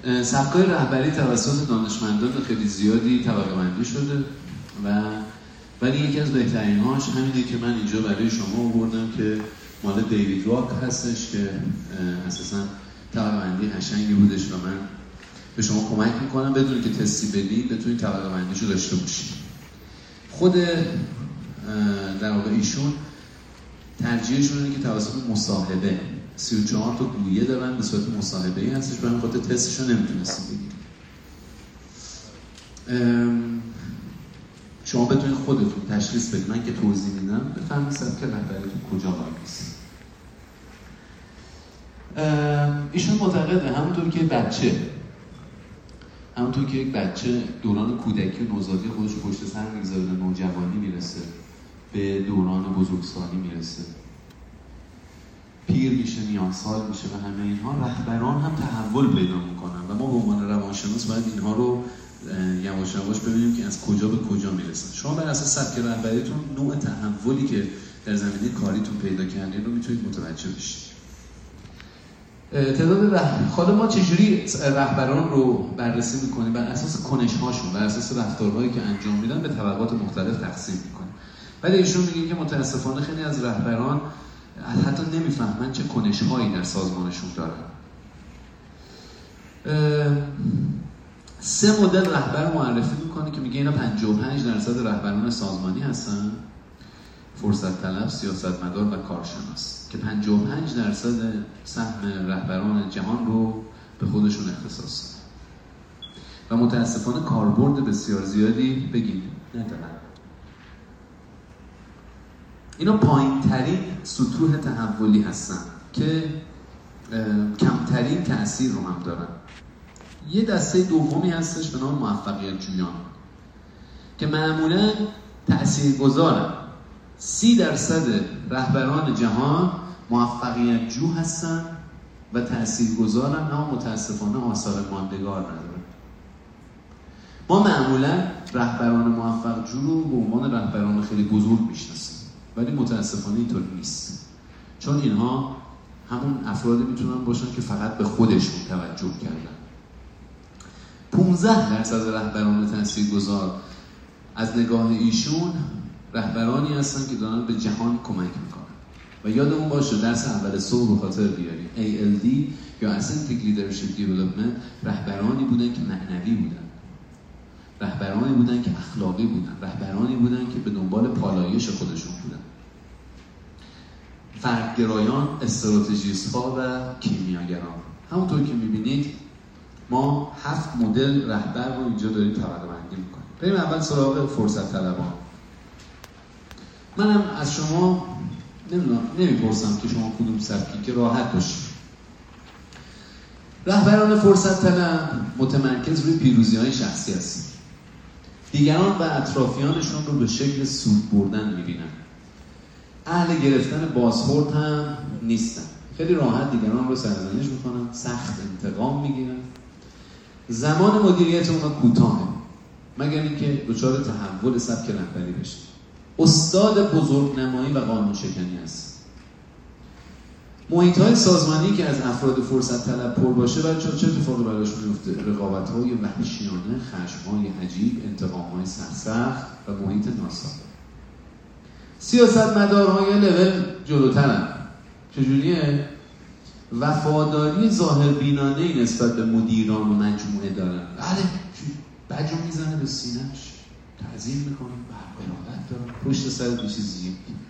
سبکای رهبری توسط دانشمندان خیلی زیادی طبقه بندی شده ولی یکی از بهترین‌هاش همینه که من اینجا برای شما آوردم که مال دیوید راک هستش که اساساً طبقه بندی قشنگی بودش و من به شما کمک میکنم بدون که تستی بدید بتونید طبقه بندیشو داشته باشید. خود در واقع ایشون ترجیحشون اینه که توسط مصاحبه 34 تا گویه دارن به صورت مصاحبه‌ای هستش، به همین خاطر تستشو نمیتونستیم بگیریم. شما بتونید خودتون تشخیص بدید، من که توضیح میدم بفهمید سبک رهبریتون کجا قرار است. ایشون معتقده همونطور که یک بچه دوران کودکی و نوزادی خودش رو پشت سر میگذاره به نوجوانی میرسه، به دوران بزرگسالی میرسه، پیر میشه، میانسال میشه و همه اینها، رهبران هم تحول پیدا میکنن و ما به عنوان روانشناس باید اینها رو یواش یواش ببینیم که از کجا به کجا میرسن. شما بر اساس سبک رهبریتون نوع تحولی که در زمینه کاریتون پیدا کردین رو میتونید متوجه بشید. حالا ما چجوری رهبران رو بررسی میکنیم؟ بر اساس کنش‌هاشون، بر اساس رفتارهایی که انجام میدن به طبقات مختلف تقسیم میکنیم. ولی ایشون میگه که متاسفانه خیلی از رهبران حتی نمیفهمن چه کنش‌هایی در سازمانشون دارن. 3 مدل رهبر معرفی میکنه که میگه اینا 55% رهبران سازمانی هستن: فرصت طلب، سیاستمدار و کارشناس، که 55% سهم رهبران جهان رو به خودشون اختصاص دادن و متاسفانه کاربرد بسیار زیادی بگیم ندارن. اینا پایین ترین سطوح تحولی هستن که کمترین تأثیر رو هم دارن. یه دسته دومی هستش به نام موفقیت جویان که معمولا تأثیرگذارن. 30% رهبران جهان موفقیت جو هستن و تأثیرگذارن، اما متاسفانه آثار ماندگار ندارن. ما معمولا رهبران موفق جو رو به عنوان رهبران خیلی بزرگ میشناسیم، ولی متاسفانه اینطور نیست، چون اینها همون افرادی میتونن باشن که فقط به خودشون توجه کردن. 15% رهبران تاثیرگذار از نگاه ایشون رهبرانی هستن که دارن به جهان کمک میکنن و یادمون باشه درس اول صبح به خاطر بیاریم ALD یا Authentic Leadership Development رهبرانی بودن که معنوی بودن، رهبرانی بودن که اخلاقی بودن، رهبرانی بودن که به دنبال پالایش خودشون بودن. فردگرایان، استراتژیست‌ها و کیمیاگران. همونطور که میبینید ما 7 مدل رهبر رو اینجا داریم طبقه بندی میکنیم. بریم اول سراغ فرصت طلبان. منم از شما نمیپرسم که شما کدوم سبکی، که راحت باشید. رهبران فرصت طلب متمرکز روی پیروزی‌های شخصی هستند. دیگران و اطرافیانشون رو به شکل سود بردن میبینن. اهل گرفتن بازخورد هم نیستن. خیلی راحت دیگران رو سرزنش میکنن، سخت انتقام میگیرن. زمان مدیریت اونا کوتاهه، مگر اینکه دچار تحول سبک رهبری بشه. استاد بزرگنمایی و قانون شکنی است. محیط‌های سازمانی که از افراد فرصت طلب پر باشه، بچه‌ها چه اتفاقی براشون میفته؟ رقابت‌های وحشیانه، خشم‌های عجیب، انتقام‌های سرسخت و محیط ناسالم. سیاستمدارهای لول جلوترن. چجوریه؟ وفاداری ظاهربینانه‌ای نسبت به مدیران و مجموعه دارن. بله، بجو میزنه به سینه‌اش، تعظیم میکنه، ارادت داره، پشت سر دو چیزیه.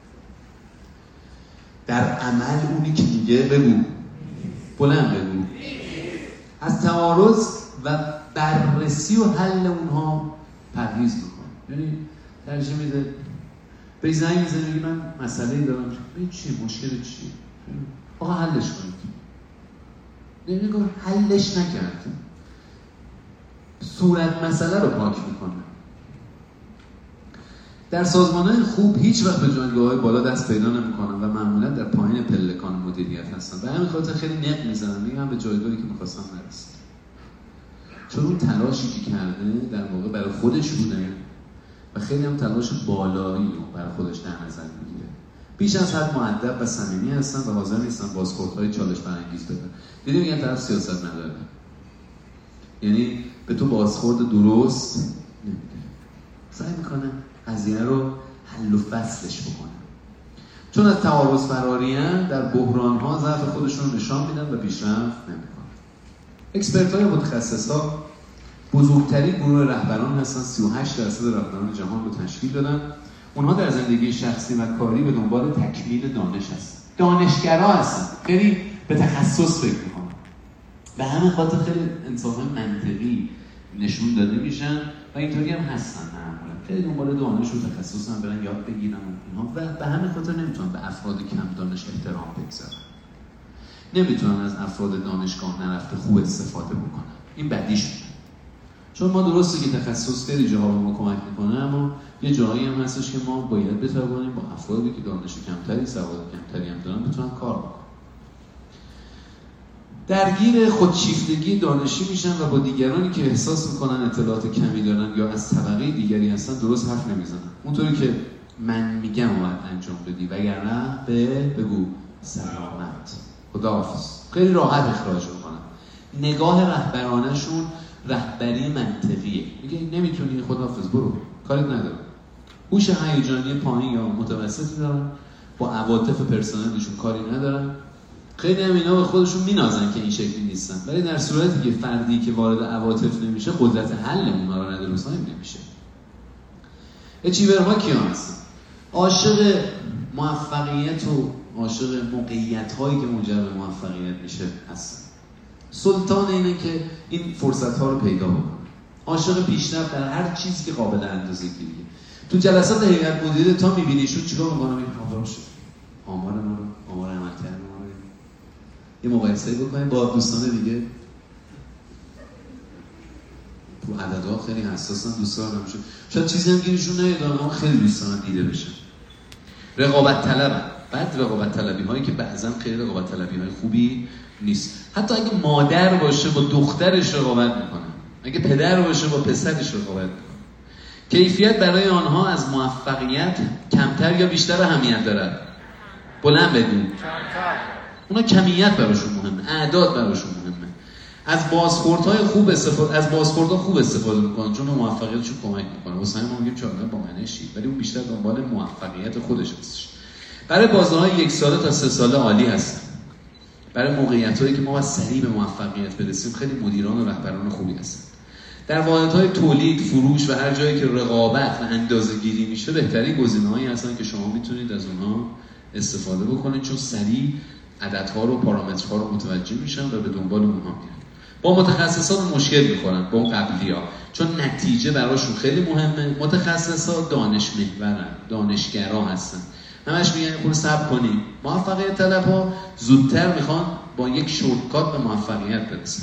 در عمل اونی که میگه بگو، بلند بگو. از تعارض و بررسی و حل اونها پرهیز میکنه. یعنی ترجیح میده به زنگ میزنه میگه من مسئله‌ای دارم، ببین چیه، مشکل چیه، آقا حلش کنید. نمیگه حلش نکرد، صورت مسئله رو پاک میکنه. در سازمان‌های خوب هیچ وقت به جایگاه‌های بالا دست پیدا نمی‌کنن و معمولاً در پایین پلکان مدیریت هستن. به همین خاطر خیلی نق میزنن، میگن به جایگاهی که می‌خواستن نرسن. چون اون تلاشی که کرده در واقع برای خودش بوده و خیلی هم تلاش بالایی رو برای خودش در نظر می‌گیره. بیش از حد مؤدب و صمیمی هستن و حاضر نیستن بازخوردهای چالش برانگیز بدن. دیدیم یه طرف سیاست نداره. یعنی به تو بازخورد درست نمیده، سعی میکنه قضیه رو حل و فصلش بکنه. چون از تعارض فرارین در بحران‌ها ضعف خودشون رو نشان میدن و پیشرفت نمیکنن. اکسپرت‌های متخصصا بزرگترین گروه رهبران هستن، 38% رهبران جهان رو تشکیل دادن. اونها در زندگی شخصی و کاری به دنبال تکمیل دانش هستن، دانشگرا هستن، خیلی به تخصص فکر میکنن. به همین خاطر خیلی انصافا منطقی نشون داده میشن و اینطوری هم هستن. معمولا خیلی دنبال دانش و تخصص هم برن یاد بگیرن اینها و به همین خاطر نمیتونن به افراد کم دانش احترام بگذارن، نمیتونن از افراد دانشگاه نرفته خوب استفاده بکنن. این بدیشونه. چون ما درسته که تخصص خیلی جاها به ما کمک میکنه، اما یه جایی هم هستش که ما باید بتوانیم با افرادی که دانش کمتری، سواد کمتری هم دارن بتونن کار بکنن. درگیر خودشیفتگی دانشی میشن و با دیگرانی که احساس میکنن اطلاعات کمی دارن یا از طبقه دیگری هستن درست حرف نمیزنن. اونطوری که من میگم باید انجام بدی وگرنه بگو سلامت، خداحافظ. خیلی راحت اخراج میکنن. نگاه رهبرانشون رهبری منطقیه. میگه نمیتونی، خداحافظ، برو، کاریت نداره. هوش هیجانی پایین یا متوسطی دارن، با عواطف پرسونلشون کاری ندارن. خیلی هم اینا به خودشون مینازن که این شکلی نیستن، ولی در صورتی که فردی که وارد عواطف نمیشه قدرت حل اونا رو نداره، صاحب نمیشه. اچیورها کیا هستن؟ عاشق موفقیت و عاشق موقعیت هایی که منجر به موفقیت میشه هستن. سلطان اینه که این فرصت ها رو پیدا بکنه. عاشق پیشرفت در هر چیزی که قابل اندازه‌گیریه. تو جلسات هیئت مدیره تا میبینیشون چیکار میکنن؟ این آمار ما رو، آمار عملکرد ما رو یه مقایسه بکنیم با دوستان دیگه. تو عددها خیلی حساسن، دوستان نمیشه. شاید چیزی هم گیرشون نیاد، اما خیلی دوستان دیده بشن. رقابت طلبن. بعد رقابت طلبی هایی که بعضا خیلی رقابت طلبی های خوبی نیست. حتی اگه مادر باشه با دخترش رقابت میکنه، اگه پدر باشه با پسرش رقابت میکنه. کیفیت برای آنها از موفقیت کمتر یا بیشتر اهمیت دارد؟ بلند بگو. اونا کمیت براشون مهمه، اعداد براشون مهمه. از بازخوردهای خوب استفاده، از بازخوردها خوب استفاده میکنن چون به موفقیتشون کمک میکنه. واسه همین ما میگیم چهارده با منشی، ولی اون بیشتر دنبال موفقیت خودش هستش. برای بازه‌های 1 ساله تا 3 ساله عالی هستن. برای موقعیت‌هایی که ما باید سریع به موفقیت برسیم خیلی مدیران و رهبران خوبی هستن. در واحدهای تولید، فروش و هر جایی که رقابت و اندازه‌گیری میشه بهترین گزینه‌هایی هستن که شما میتونید از اونها استفاده بکنید، چون سریع عددها رو، پارامترها رو متوجه میشن و به دنبال اونها میرن. با متخصصان مشکل میخورن، با اون قبلی‌ها، چون نتیجه براشون خیلی مهمه. متخصصا دانش محورن، دانشگرا هستن. همش میگن خود صبر کنیم. موفقیت طلب‌ها زودتر میخوان با یک شورتکات به موفقیت برسن.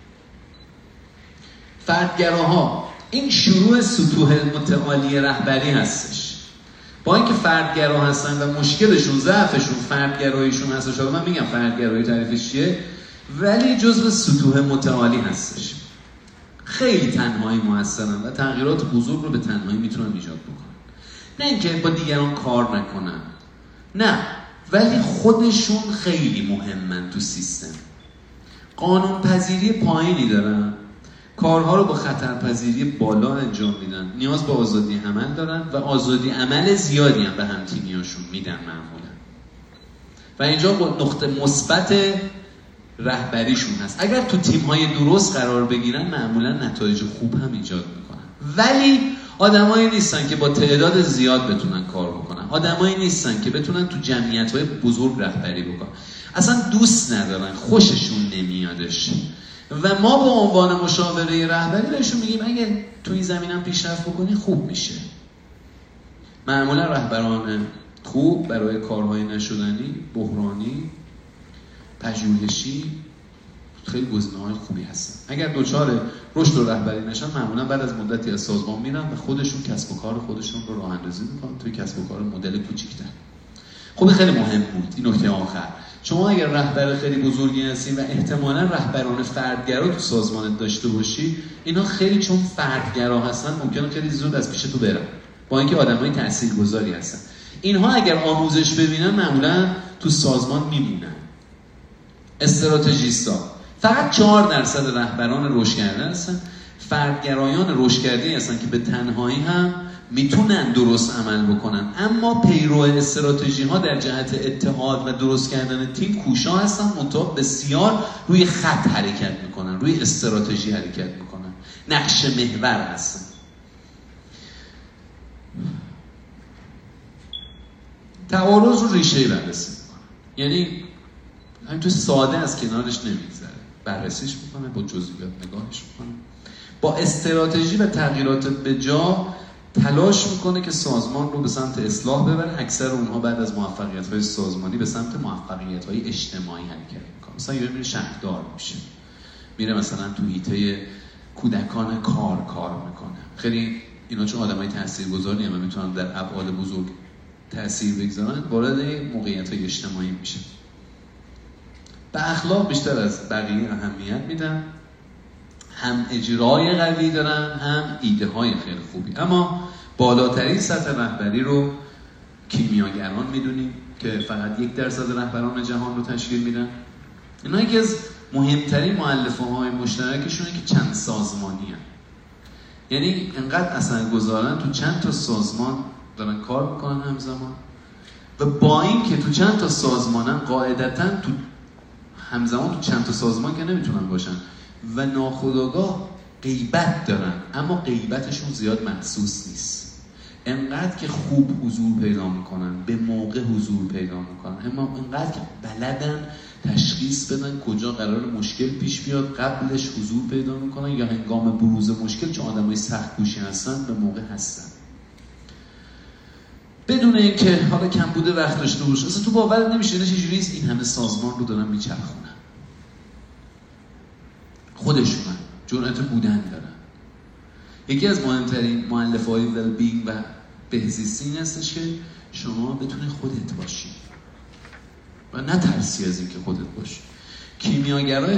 فردگراها، این شروع سطوح متعالی رهبری هستش. با اینکه فردگرا هستن و مشکلشون، ضعفشون فردگراییشون هستش. من میگم فردگرایی تعریفش چیه، ولی جزو سطوح متعالی هستش. خیلی تنهایی موثرن و تغییرات بزرگ رو به تنهایی میتونن ایجاد بکنن. نه اینکه با دیگران کار نکنن، نه، ولی خودشون خیلی مهمن تو سیستم. قانون پذیری پایینی دارن، کارها رو با خطرپذیری بالا انجام میدن، نیاز به آزادی عمل دارن و آزادی عمل زیادی هم به هم‌تیمیاشون میدن معمولا. و اینجا نقطه مثبت رهبریشون هست. اگر تو تیم‌های درست قرار بگیرن معمولا نتایج خوب هم ایجاد میکنن. ولی آدمایی نیستن که با تعداد زیاد بتونن کار بکنن. آدمایی نیستن که بتونن تو جمعیت‌های بزرگ رهبری بکنن. اصلا دوست ندارن، خوششون نمیادش. و ما با عنوان مشاوره رهبری بهشون میگیم اگه تو این زمینم پیشرفت بکنی خوب میشه. معمولا رهبران خوب برای کارهای نشدنی، بحرانی، پژوهشی خیلی گزینه‌های خوبی هستن. اگر دوچار رشد و رهبری نشن معمولا بعد از مدتی از سازمان میرن و خودشون کسب و کار خودشون رو راه اندازی میکنن توی کسب و کار مدل کوچیک‌تر. خب خیلی مهم بود این نکته آخر. شما اگر رهبر خیلی بزرگی هستین و احتمالاً رهبران فردگرا تو سازمانت داشته باشی، اینا خیلی چون فردگرا هستن ممکنه خیلی زود از پیش تو برن، با اینکه آدمای تاثیرگذاری هستن. اینها اگر آموزش ببینن معمولاً تو سازمان میمونن. استراتژیستا، فقط 4% رهبران رشدگرده هستن. فردگرایان رشدگردی هستن که به تنهایی هم میتونن درست عمل بکنن، اما پیرو استراتژی ها در جهت اتحاد و درست کردن تیم کوشا هستن، منتها بسیار روی خط حرکت میکنن، روی استراتژی حرکت میکنن، نقش محور هستن. تعارض رو ریشه‌ای بررسی میکنن، یعنی همینطور ساده از کنارش نمیگذره، بررسیش میکنه، با جزئیات نگاهش میکنه، با استراتژی و تغییرات به جا تلاش میکنه که سازمان رو به سمت اصلاح ببره. اکثر اونها بعد از موفقیت‌های سازمانی به سمت موفقیت‌های اجتماعی حرکت میکنه. مثلا یه میره شهردار میشه، میره مثلا تو حیطه کودکان کار میکنه. خیلی اینا چون آدمای تاثیرگذاری هم میتونن در ابعاد بزرگ تاثیر بگذارن، وارد موقعیت‌های اجتماعی میشه. به اخلاق بیشتر از بقیه اهمیت میدن، هم اجرای قوی دارن، هم ایده های خیلی خوبی. اما بالاترین سطح رهبری رو کیمیاگران میدونیم که فقط 1% رهبران جهان رو تشکیل میدن. اینا یکی از مهمترین مؤلفه های مشترکشونه که چند سازمانی هن. یعنی انقدر اثرگذارن، تو چند تا سازمان دارن کار میکنن همزمان، و با این که تو چند تا سازمانن قاعدتاً تو همزمان تو چند تا سازمان که نمیتونن باشن و ناخودآگاه غیبت دارن، اما غیبتشون زیاد محسوس نیست. انقدر که خوب حضور پیدا میکنن، به موقع حضور پیدا میکنن، اما انقدر که بلدن تشخیص بدن کجا قرار مشکل پیش بیاد، قبلش حضور پیدا میکنن، یا هنگام بروز مشکل چون آدمای سخت کوشی هستن به موقع هستن، بدون اینکه حالا کم بوده وقت داشته باشه. اصلا تو باور نمیشه اینا چجوری این همه سازمان رو دارن میچرخونن. خودشونن جرأت بودن دارن. یکی از مهمترین مؤلفه‌های ویل-بینگ و بهزیستی این هستش که شما بتونی خودت باشی و نه ترسی از اینکه خودت باشی. کیمیاگرای